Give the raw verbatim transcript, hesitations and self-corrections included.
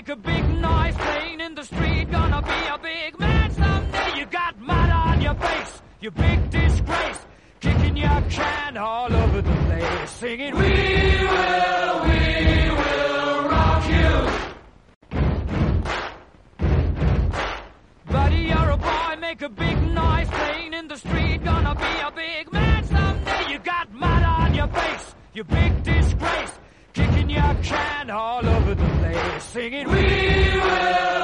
make a big noise playing in the street. Gonna be a big man someday. You got mud on your face, you big disgrace. Kicking your can all over the place, singing, we will, we will rock you. Buddy, you're a boy, make a big noise playing in the street. Gonna be a big man someday. You got mud on your face, you big disgrace. Kicking your can all over the place, singing, we will.